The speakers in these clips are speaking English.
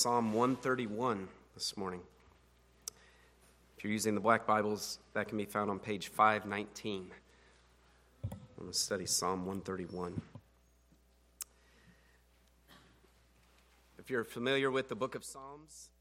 Psalm 131 this morning. If you're using the Black Bibles, that can be found on page 519. I'm going to study Psalm 131. If you're familiar with the book of Psalms,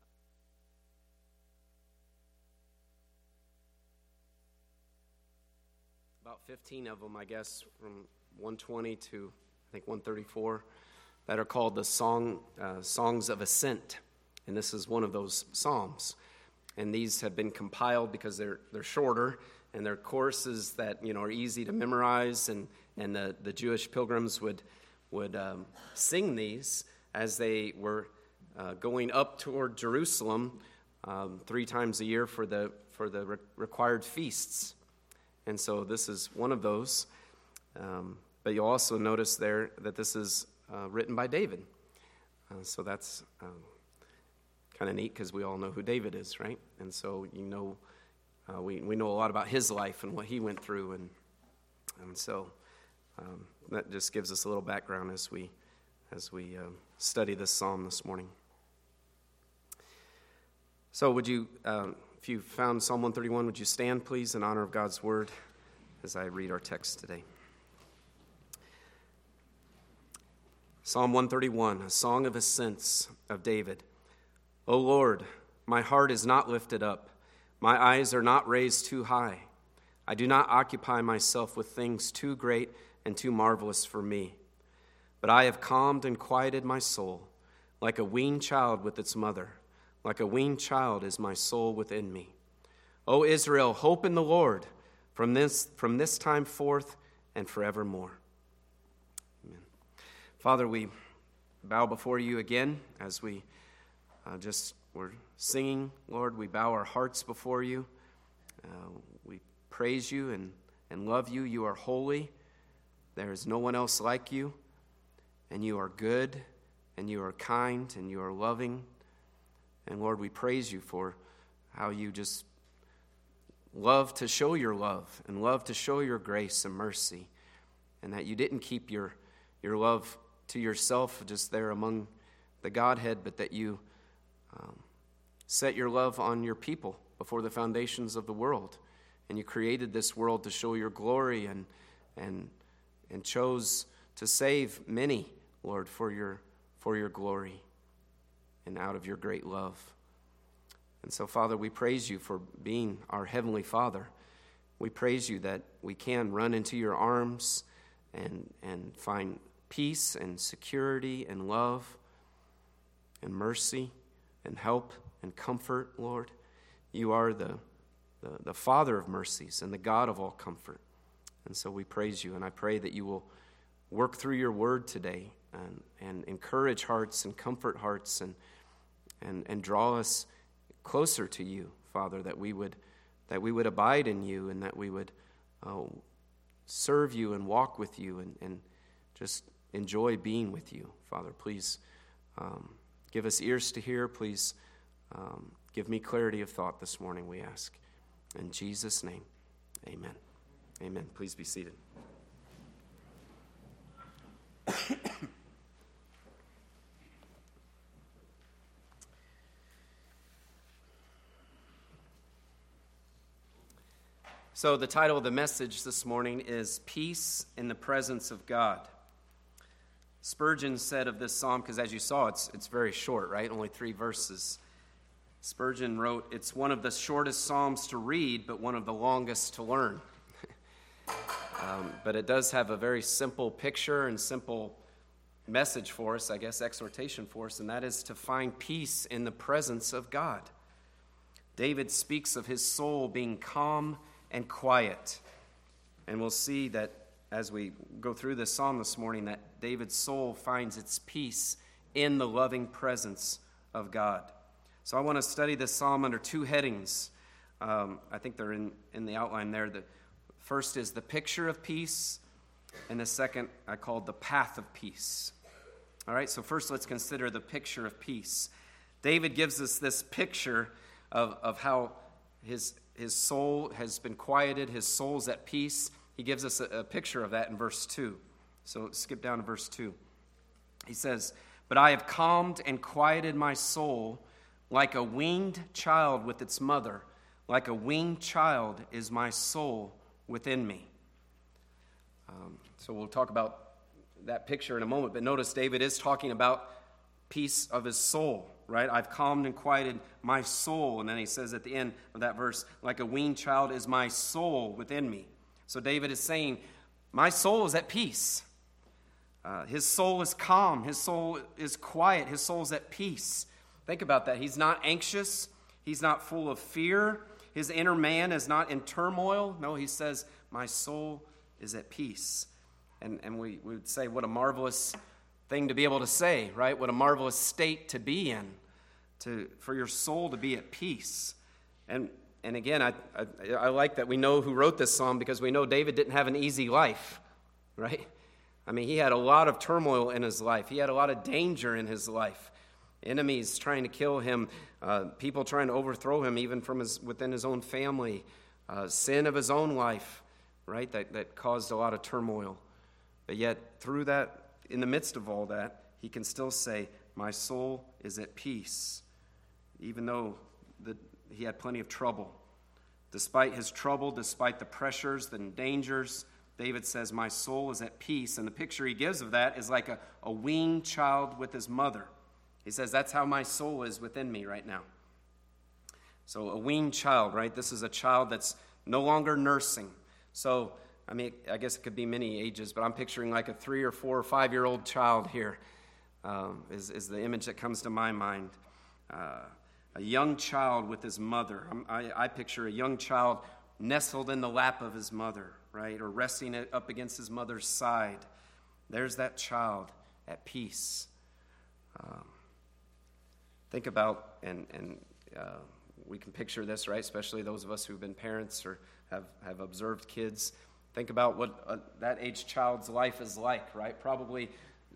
about 15 of them, I guess, from 120 to, I think, 134, that are called the Songs of Ascent. And this is one of those psalms. And these have been compiled because they're shorter, and they're choruses that are easy to memorize, and the Jewish pilgrims would sing these as they were going up toward Jerusalem 3 times a year for the required feasts. And so this is one of those. But you'll also notice there that this is written by David. So that's kind of neat because we all know who David is, right? And so we know a lot about his life and what he went through, and so that just gives us a little background as we study this psalm this morning. So would you, if you found Psalm 131, would you stand, please, in honor of God's word as I read our text today. Psalm 131, a song of ascents of David. O Lord, my heart is not lifted up. My eyes are not raised too high. I do not occupy myself with things too great and too marvelous for me. But I have calmed and quieted my soul, like a weaned child with its mother. Like a weaned child is my soul within me. O Israel, hope in the Lord from this time forth and forevermore. Amen. Father, we bow before you again as we're singing. Lord, we bow our hearts before you. We praise you and love you. You are holy. There is no one else like you. And you are good, and you are kind, and you are loving. And Lord, we praise you for how you just love to show your love and love to show your grace and mercy, and that you didn't keep your love to yourself just there among the Godhead, but that you set your love on your people before the foundations of the world. And you created this world to show your glory and chose to save many, Lord, for your glory and out of your great love. And so, Father, we praise you for being our Heavenly Father. We praise you that we can run into your arms and find peace and security and love and mercy and help and comfort, Lord. You are the Father of mercies and the God of all comfort. And so we praise you, and I pray that you will work through your word today and encourage hearts and comfort hearts and draw us closer to you, Father, that we would abide in you, and that we would serve you and walk with you and just enjoy being with you, Father. Please give us ears to hear. Please give me clarity of thought this morning, we ask. In Jesus' name, amen. Amen. Please be seated. So the title of the message this morning is Peace in the Presence of God. Spurgeon said of this psalm, because as you saw, it's very short, right? Only 3 verses. Spurgeon wrote, "It's one of the shortest psalms to read, but one of the longest to learn." But it does have a very simple picture and simple message for us, I guess, exhortation for us, and that is to find peace in the presence of God. David speaks of his soul being calm and quiet. And we'll see that as we go through this psalm this morning, that David's soul finds its peace in the loving presence of God. So I want to study this psalm under 2 headings. I think they're in the outline there. The first is the picture of peace, and the second I called the path of peace. All right, so first let's consider the picture of peace. David gives us this picture of how his soul has been quieted, his soul's at peace. He gives us a picture of that in verse 2. So skip down to verse 2. He says, But I have calmed and quieted my soul like a weaned child with its mother. Like a weaned child is my soul within me. So we'll talk about that picture in a moment. But notice David is talking about peace of his soul, right? I've calmed and quieted my soul. And then he says at the end of that verse, like a weaned child is my soul within me. So David is saying, my soul is at peace. His soul is calm. His soul is quiet. His soul is at peace. Think about that. He's not anxious. He's not full of fear. His inner man is not in turmoil. No, he says, my soul is at peace. And we would say, what a marvelous thing to be able to say, right? What a marvelous state to be in, for your soul to be at peace. And again, I like that we know who wrote this psalm, because we know David didn't have an easy life, right? I mean, he had a lot of turmoil in his life. He had a lot of danger in his life. Enemies trying to kill him, people trying to overthrow him, even from within his own family, sin of his own life, right? That caused a lot of turmoil. But yet, through that, in the midst of all that, he can still say, my soul is at peace, even though he had plenty of trouble. Despite his trouble, despite the pressures and dangers, David says, my soul is at peace. And the picture he gives of that is like a weaned child with his mother. He says, that's how my soul is within me right now. So a weaned child, right? This is a child that's no longer nursing. So, I mean, I guess it could be many ages, but I'm picturing like a 3 or 4 or 5-year-old child here is the image that comes to my mind. A young child with his mother. I picture a young child nestled in the lap of his mother, right? Or resting it up against his mother's side. There's that child at peace. Think about, and we can picture this, right? Especially those of us who've been parents or have observed kids. Think about what that age child's life is like, right? Probably,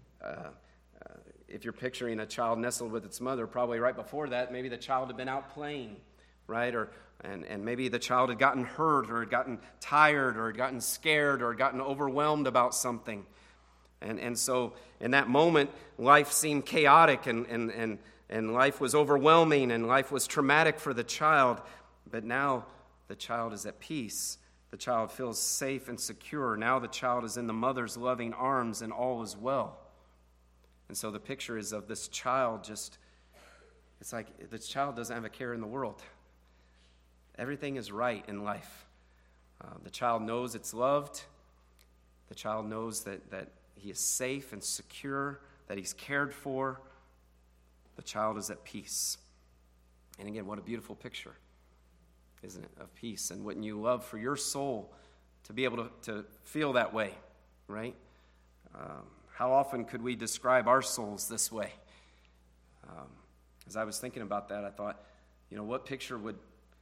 if you're picturing a child nestled with its mother, probably right before that, maybe the child had been out playing, right? And maybe the child had gotten hurt, or had gotten tired, or had gotten scared, or had gotten overwhelmed about something. And so in that moment, life seemed chaotic, and life was overwhelming, and life was traumatic for the child. But now the child is at peace. The child feels safe and secure. Now the child is in the mother's loving arms, and all is well. And so the picture is of this child it's like this child doesn't have a care in the world. Everything is right in life. The child knows it's loved. The child knows that he is safe and secure, that he's cared for. The child is at peace. And again, what a beautiful picture, isn't it, of peace? And wouldn't you love for your soul to be able to feel that way, right? How often could we describe our souls this way? As I was thinking about that, I thought, what picture would,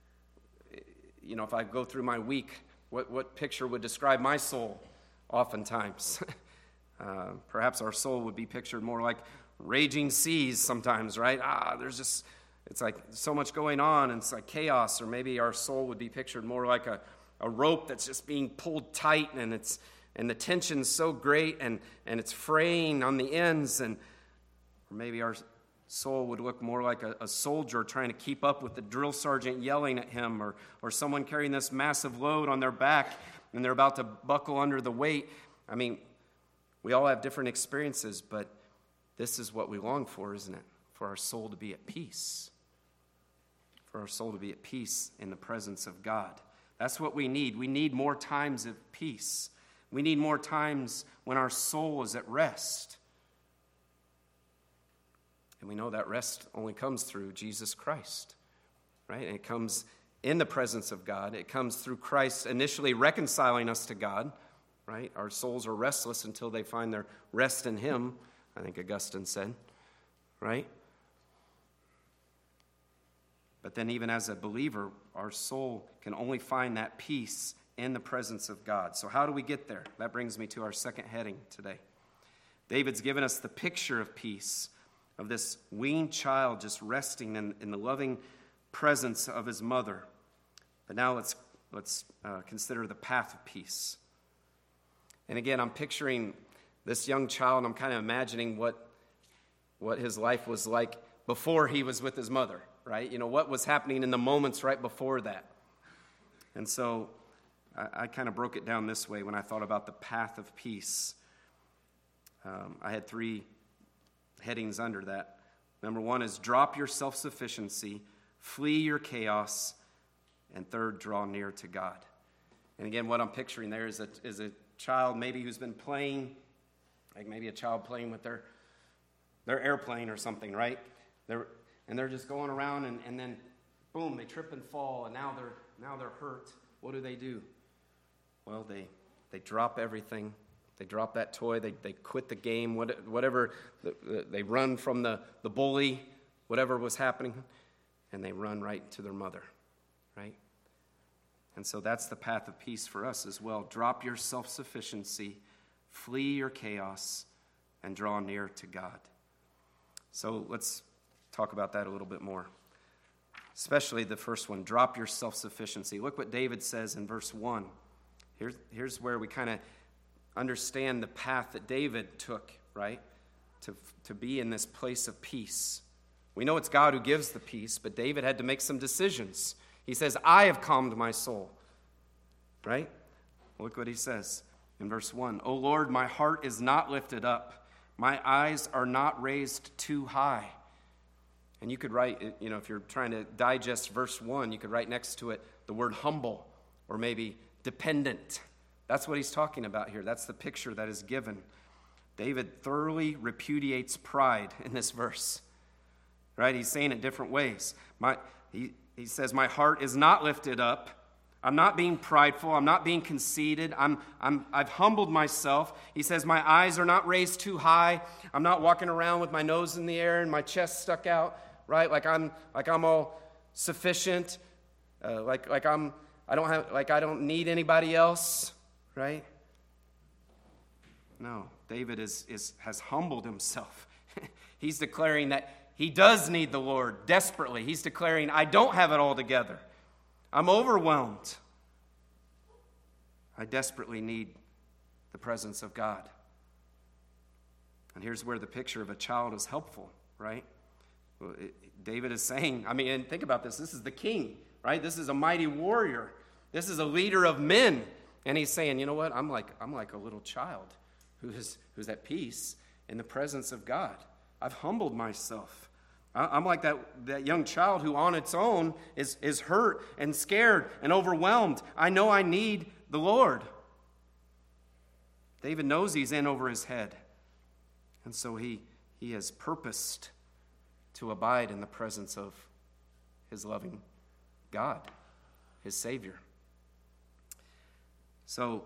if I go through my week, what picture would describe my soul oftentimes? Perhaps our soul would be pictured more like raging seas sometimes, right? It's like so much going on, and it's like chaos. Or maybe our soul would be pictured more like a rope that's just being pulled tight, and the tension's so great, and it's fraying on the ends. Or maybe our soul would look more like a soldier trying to keep up with the drill sergeant yelling at him, or someone carrying this massive load on their back, and they're about to buckle under the weight. I mean, we all have different experiences, but this is what we long for, isn't it? For our soul to be at peace. For our soul to be at peace in the presence of God. That's what we need. We need more times of peace. We need more times when our soul is at rest. And we know that rest only comes through Jesus Christ, right? And it comes in the presence of God. It comes through Christ initially reconciling us to God, right? Our souls are restless until they find their rest in Him, I think Augustine said, right? But then even as a believer, our soul can only find that peace in the presence of God. So how do we get there? That brings me to our second heading today. David's given us the picture of peace, of this weaned child just resting in the loving presence of his mother. But now let's consider the path of peace. And again, I'm picturing this young child, and I'm kind of imagining what what his life was like before he was with his mother, right? You know, what was happening in the moments right before that. And so I kind of broke it down this way when I thought about the path of peace. I had 3 headings under that. Number 1 is drop your self-sufficiency, flee your chaos, and 3rd, draw near to God. And again, what I'm picturing there is a child maybe who's been playing, like maybe a child playing with their airplane or something, right? They're just going around and then boom, they trip and fall, and now they're hurt. What do? Well, they drop everything. They drop that toy. They quit the game. Whatever. They run from the bully, whatever was happening, and they run right to their mother, right? And so that's the path of peace for us as well. Drop your self-sufficiency, flee your chaos, and draw near to God. So let's talk about that a little bit more. Especially the first one, drop your self-sufficiency. Look what David says in verse 1. Here's where we kind of understand the path that David took, right? To be in this place of peace. We know it's God who gives the peace, but David had to make some decisions. He says, I have calmed my soul, right? Look what he says in verse 1. O Lord, my heart is not lifted up. My eyes are not raised too high. And you could write, if you're trying to digest verse 1, you could write next to it the word humble or maybe dependent. That's what he's talking about here. That's the picture that is given. David thoroughly repudiates pride in this verse, right? He's saying it different ways. He says, my heart is not lifted up. I'm not being prideful. I'm not being conceited. I've humbled myself. He says, my eyes are not raised too high. I'm not walking around with my nose in the air and my chest stuck out, right? Like I'm all sufficient. I don't need anybody else, right? No, David has humbled himself. He's declaring that he does need the Lord desperately. He's declaring, I don't have it all together. I'm overwhelmed. I desperately need the presence of God. And here's where the picture of a child is helpful, right? David is saying, and think about this. This is the king, right? This is a mighty warrior. This is a leader of men. And he's saying, you know what? I'm like a little child who's at peace in the presence of God. I've humbled myself. I'm like that young child who on its own is hurt and scared and overwhelmed. I know I need the Lord. David knows he's in over his head. And so he has purposed to abide in the presence of his loving God, his Savior. So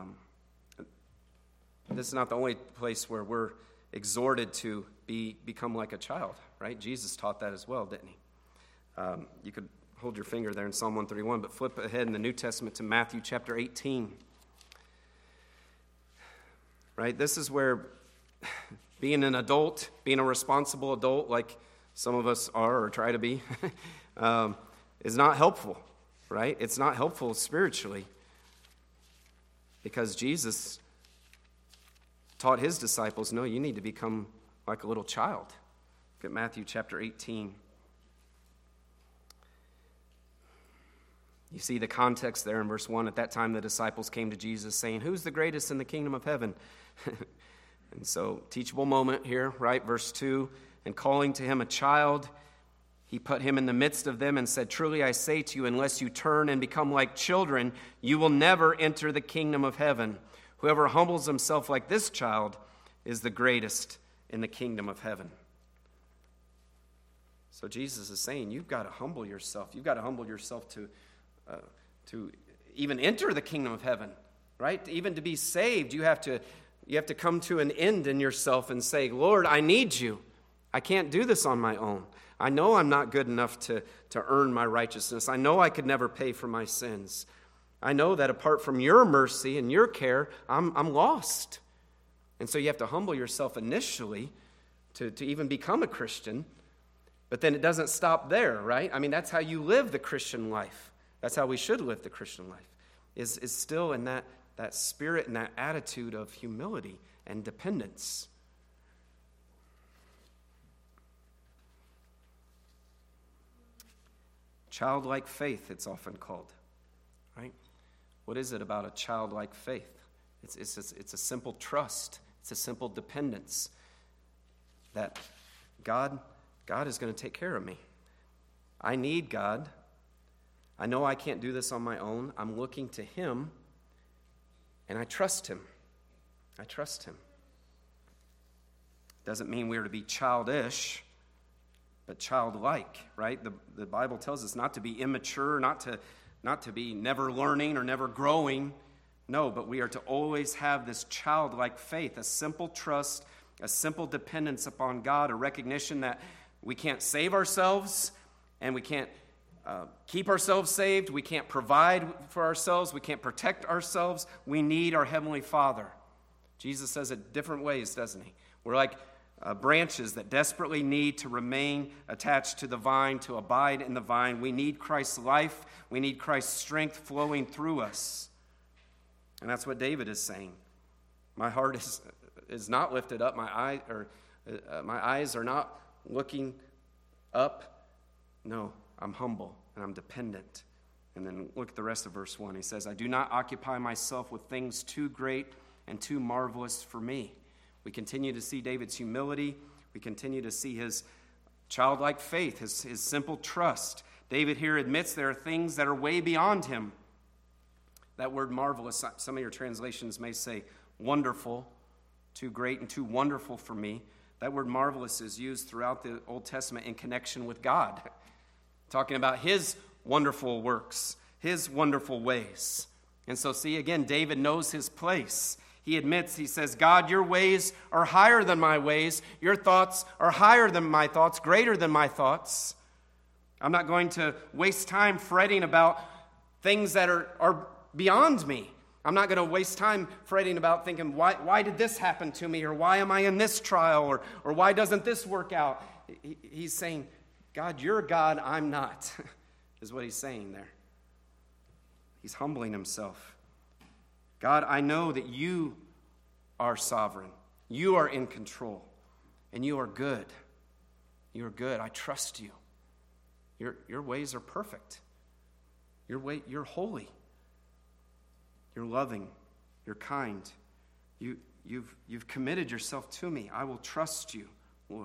this is not the only place where we're exhorted to become like a child, right? Jesus taught that as well, didn't he? You could hold your finger there in Psalm 131, but flip ahead in the New Testament to Matthew chapter 18. Right? This is where being an adult, being a responsible adult like some of us are or try to be, is not helpful, right? It's not helpful spiritually because Jesus taught his disciples, no, you need to become like a little child. Look at Matthew chapter 18. You see the context there in verse 1. At that time, the disciples came to Jesus saying, who's the greatest in the kingdom of heaven? And so, teachable moment here, right? Verse 2, and calling to him a child, he put him in the midst of them and said, truly I say to you, unless you turn and become like children, you will never enter the kingdom of heaven. Whoever humbles himself like this child is the greatest in the kingdom of heaven. So Jesus is saying, you've got to humble yourself. You've got to humble yourself to even enter the kingdom of heaven, right? Even to be saved, you have to come to an end in yourself and say, Lord, I need you. I can't do this on my own. I know I'm not good enough to earn my righteousness. I know I could never pay for my sins. I know that apart from your mercy and your care, I'm lost. And so you have to humble yourself initially to even become a Christian. But then it doesn't stop there, right? That's how you live the Christian life. That's how we should live the Christian life, is still in that spirit and that attitude of humility and dependence. Childlike faith, it's often called, right? What is it about a childlike faith? It's a simple trust. It's a simple dependence that God is going to take care of me. I need God. I know I can't do this on my own. I'm looking to Him, and I trust Him. I trust Him. Doesn't mean we're to be childish, but childlike, right? The Bible tells us not to be immature, not to be never learning or never growing. No, but we are to always have this childlike faith, a simple trust, a simple dependence upon God, a recognition that we can't save ourselves and we can't keep ourselves saved. We can't provide for ourselves. We can't protect ourselves. We need our Heavenly Father. Jesus says it different ways, doesn't He? We're like branches that desperately need to remain attached to the vine, to abide in the vine. We need Christ's life. We need Christ's strength flowing through us. And that's what David is saying. My heart is not lifted up. My eyes are not looking up. No, I'm humble and I'm dependent. And then look at the rest of verse 1. He says, I do not occupy myself with things too great and too marvelous for me. We continue to see David's humility. We continue to see his childlike faith, his simple trust. David here admits there are things that are way beyond him. That word marvelous, some of your translations may say wonderful, too great and too wonderful for me. That word marvelous is used throughout the Old Testament in connection with God, talking about His wonderful works, His wonderful ways. And so see, again, David knows his place. He admits, he says, God, your ways are higher than my ways. Your thoughts are higher than my thoughts, greater than my thoughts. I'm not going to waste time fretting about things that are beyond me. I'm not going to waste time fretting about thinking, why did this happen to me? Or why am I in this trial? Or why doesn't this work out? He's saying, God, you're God, I'm not, is what he's saying there. He's humbling himself. God, I know that you are sovereign. You are in control. And you are good. You are good. I trust you. Your ways are perfect. You're holy. You're loving. You're kind. You've committed yourself to me. I will trust you, Lord.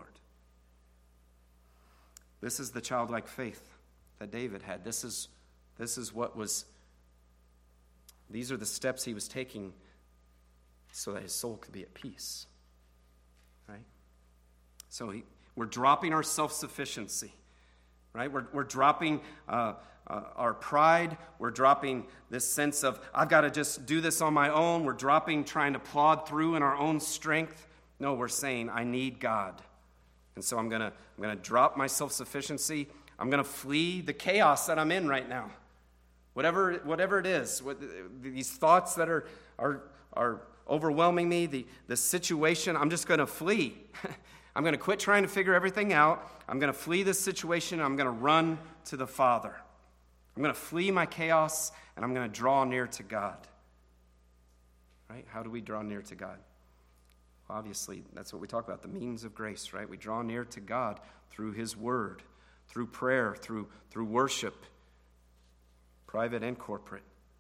This is the childlike faith that David had. This is what was. These are the steps he was taking so that his soul could be at peace. Right? So we're dropping our self-sufficiency. Right? We're dropping our pride. We're dropping this sense of, I've got to just do this on my own. We're dropping trying to plod through in our own strength. No, we're saying, I need God. And so I'm gonna drop my self-sufficiency. I'm going to flee the chaos that I'm in right now. Whatever it is, these thoughts that are overwhelming me, the situation, I'm just going to flee. I'm going to quit trying to figure everything out. I'm going to flee this situation. I'm going to run to the Father. I'm going to flee my chaos, and I'm going to draw near to God. Right? How do we draw near to God? Well, obviously, that's what we talk about, the means of grace, right? We draw near to God through His Word, through prayer, through worship, private and corporate.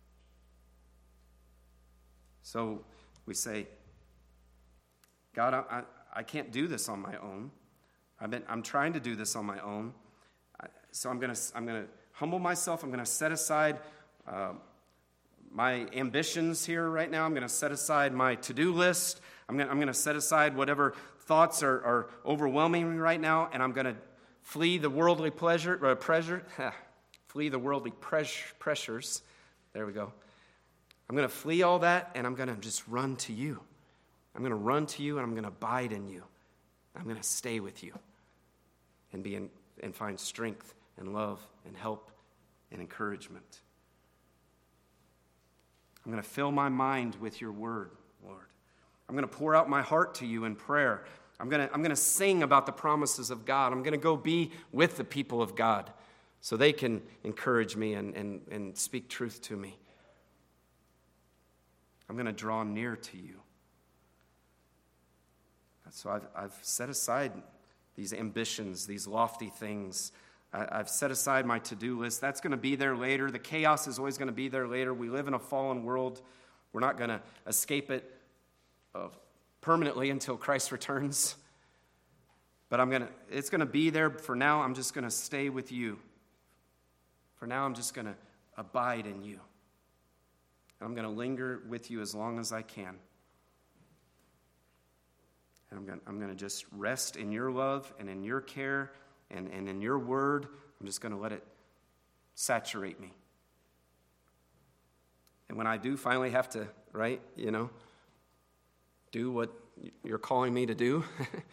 So we say, God, I can't do this on my own. I'm trying to do this on my own. So I'm going to humble myself. I'm going to set aside my ambitions here right now. I'm going to set aside my to-do list. I'm going to set aside whatever thoughts are overwhelming me right now, and I'm going to flee the worldly flee the worldly pressures. There we go. I'm going to flee all that, and I'm going to just run to you. I'm going to run to you, and I'm going to abide in you. I'm going to stay with you and find strength and love and help and encouragement. I'm going to fill my mind with your word, Lord. I'm going to pour out my heart to you in prayer. I'm going to sing about the promises of God. I'm going to go be with the people of God so they can encourage me and speak truth to me. I'm going to draw near to you. So I've set aside these ambitions, these lofty things. I've set aside my to-do list. That's going to be there later. The chaos is always going to be there later. We live in a fallen world. We're not going to escape it permanently until Christ returns. But it's going to be there. For now, I'm just going to stay with you. For now, I'm just going to abide in you. I'm going to linger with you as long as I can. And I'm going to just rest in your love and in your care and in your word. I'm just going to let it saturate me. And when I do finally have to, do what you're calling me to do,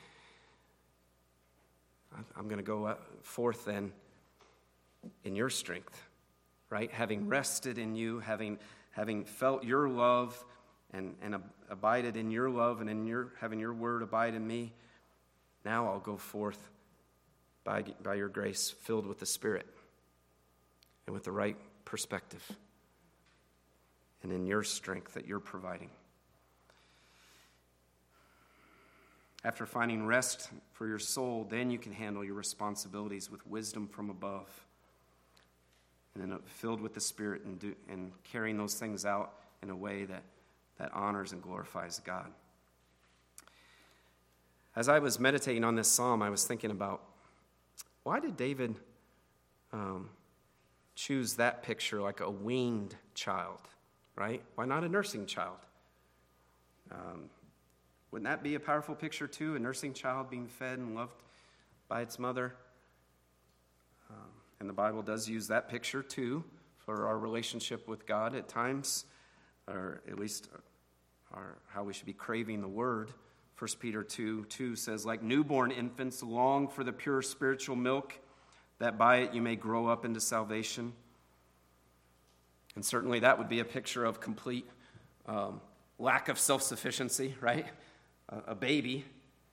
I'm going to go forth then in your strength, right? Having rested in you, having felt your love and abided in your love and in having your word abide in me, now I'll go forth by your grace, filled with the Spirit and with the right perspective and in your strength that you're providing. After finding rest for your soul, then you can handle your responsibilities with wisdom from above. And then filled with the Spirit and carrying those things out in a way that honors and glorifies God. As I was meditating on this psalm, I was thinking about, why did David choose that picture like a weaned child, right? Why not a nursing child? Wouldn't that be a powerful picture too, a nursing child being fed and loved by its mother? And the Bible does use that picture too for our relationship with God at times, or at least how we should be craving the Word. 1 Peter 2:2 says, like newborn infants, long for the pure spiritual milk, that by it you may grow up into salvation. And certainly that would be a picture of complete lack of self-sufficiency, right? A baby.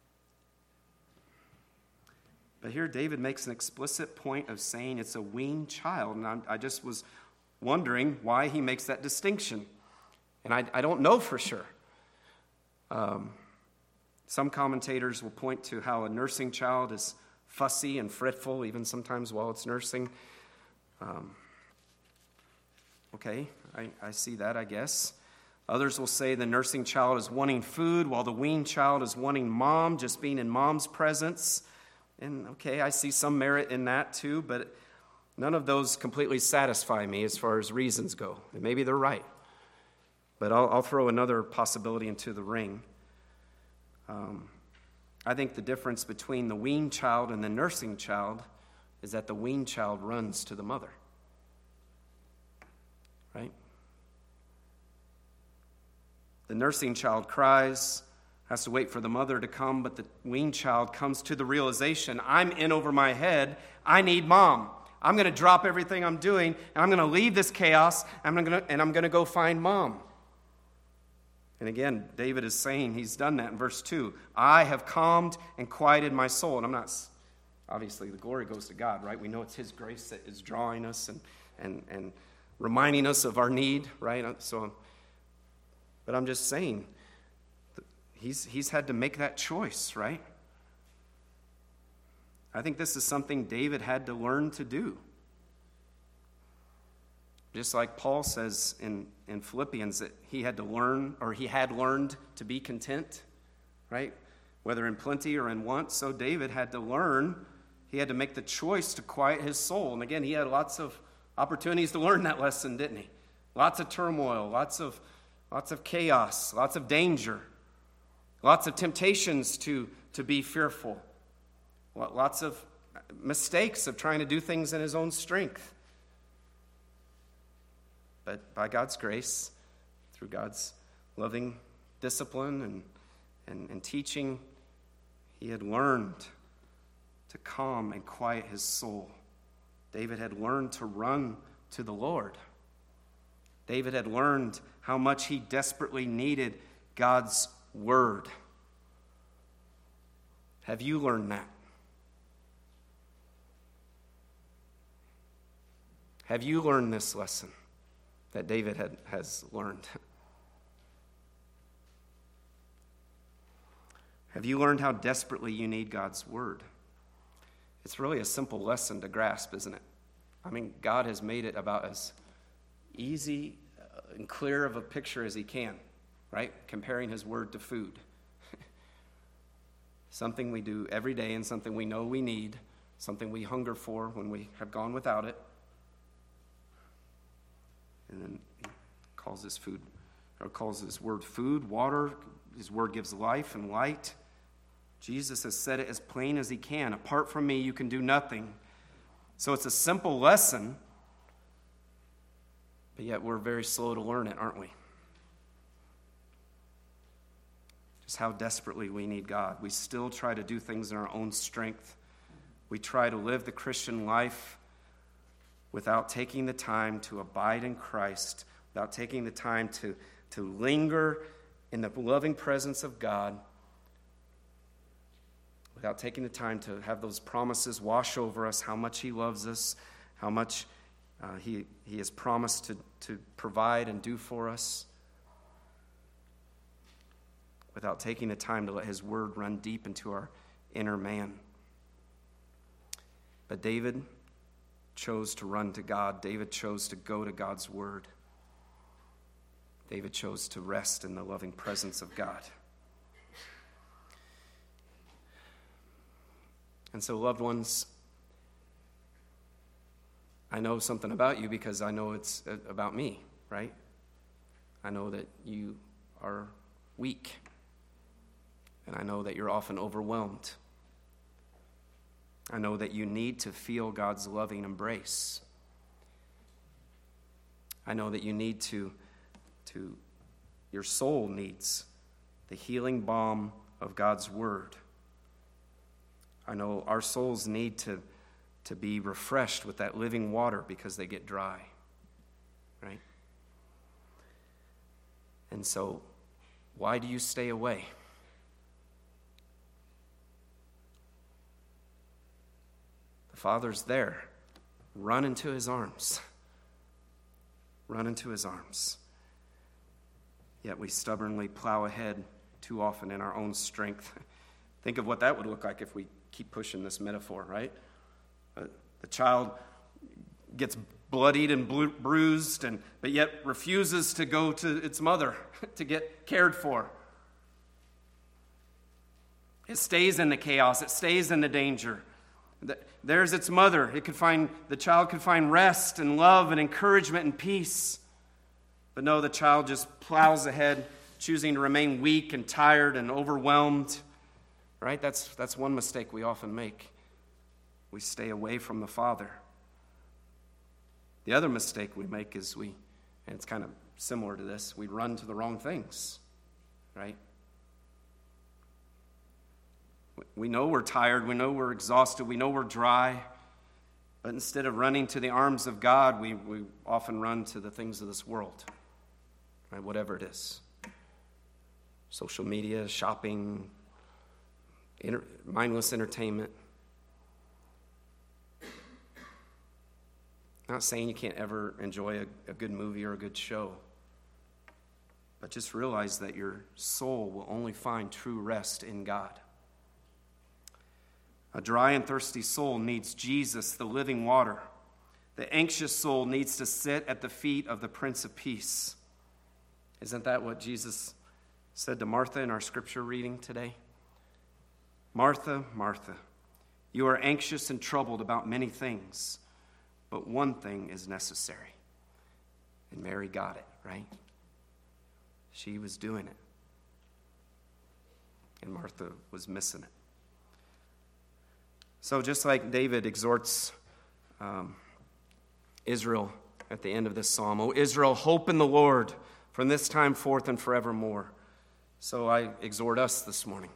But here David makes an explicit point of saying it's a weaned child. And I just was wondering why he makes that distinction. And I don't know for sure. Some commentators will point to how a nursing child is fussy and fretful, even sometimes while it's nursing. Okay, I see that, I guess. Others will say the nursing child is wanting food, while the weaned child is wanting mom, just being in mom's presence. And okay, I see some merit in that too, but none of those completely satisfy me as far as reasons go. And maybe they're right. But I'll throw another possibility into the ring. I think the difference between the weaned child and the nursing child is that the weaned child runs to the mother. Right? The nursing child cries, has to wait for the mother to come, but the weaned child comes to the realization, I'm in over my head, I need mom. I'm going to drop everything I'm doing, and I'm going to leave this chaos, and I'm going to go find mom. And again, David is saying he's done that in verse 2. I have calmed and quieted my soul. And I'm not, obviously the glory goes to God, right? We know it's his grace that is drawing us and reminding us of our need, right? But I'm just saying, he's had to make that choice, right? I think this is something David had to learn to do. Just like Paul says in Philippians that he had learned to be content, right? Whether in plenty or in want. So David had to learn, he had to make the choice to quiet his soul. And again, he had lots of opportunities to learn that lesson, didn't he? Lots of turmoil, lots of chaos, lots of danger, lots of temptations to be fearful, lots of mistakes of trying to do things in his own strength. But by God's grace, through God's loving discipline and teaching, he had learned to calm and quiet his soul. David had learned to run to the Lord. David had learned how much he desperately needed God's word. Have you learned that? Have you learned this lesson that David has learned? Have you learned how desperately you need God's word? It's really a simple lesson to grasp, isn't it? I mean, God has made it about as easy and clear of a picture as he can, right? Comparing his word to food. Something we do every day and something we know we need, something we hunger for when we have gone without it. And then he calls this food, or calls this word food, water. His word gives life and light. Jesus has said it as plain as he can. Apart from me, you can do nothing. So it's a simple lesson, but yet we're very slow to learn it, aren't we? Just how desperately we need God. We still try to do things in our own strength. We try to live the Christian life without taking the time to abide in Christ, without taking the time to linger in the loving presence of God, without taking the time to have those promises wash over us, how much he loves us, how much he has promised to provide and do for us, without taking the time to let his word run deep into our inner man. But David chose to run to God. David chose to go to God's word. David chose to rest in the loving presence of God. And so, loved ones, I know something about you because I know it's about me, right? I know that you are weak. And I know that you're often overwhelmed. I know that you need to feel God's loving embrace. I know that you need your soul needs the healing balm of God's word. I know our souls need to be refreshed with that living water because they get dry, right? And so, why do you stay away? The Father's there. Run into his arms. Run into his arms. Yet we stubbornly plow ahead too often in our own strength. Think of what that would look like if we keep pushing this metaphor, right? The child gets bloodied and bruised, but yet refuses to go to its mother to get cared for. It stays in the chaos. It stays in the danger. There's its mother. The child could find rest and love and encouragement and peace. But no, the child just plows ahead, choosing to remain weak and tired and overwhelmed. Right? That's one mistake we often make. We stay away from the Father. The other mistake we make is and it's kind of similar to this, we run to the wrong things. Right? We know we're tired, we know we're exhausted, we know we're dry, but instead of running to the arms of God, we often run to the things of this world, right? Whatever it is. Social media, shopping, mindless entertainment. Not saying you can't ever enjoy a good movie or a good show, but just realize that your soul will only find true rest in God. A dry and thirsty soul needs Jesus, the living water. The anxious soul needs to sit at the feet of the Prince of Peace. Isn't that what Jesus said to Martha in our scripture reading today? Martha, Martha, you are anxious and troubled about many things, but one thing is necessary. And Mary got it, right? She was doing it. And Martha was missing it. So just like David exhorts Israel at the end of this psalm, O Israel, hope in the Lord from this time forth and forevermore. So I exhort us this morning.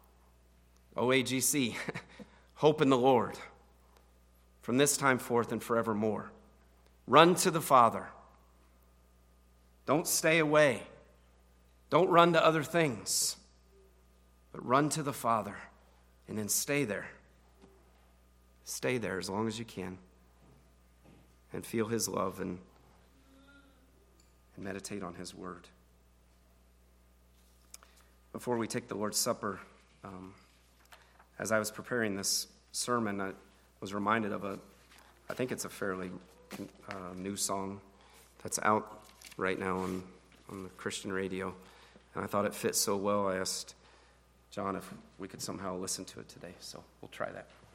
OAGC, hope in the Lord from this time forth and forevermore. Run to the Father. Don't stay away. Don't run to other things, but run to the Father and then stay there. Stay there as long as you can and feel his love and meditate on his word. Before we take the Lord's Supper, as I was preparing this sermon, was reminded of I think it's a fairly new song that's out right now on the Christian radio. And I thought it fit so well, I asked John if we could somehow listen to it today. So we'll try that.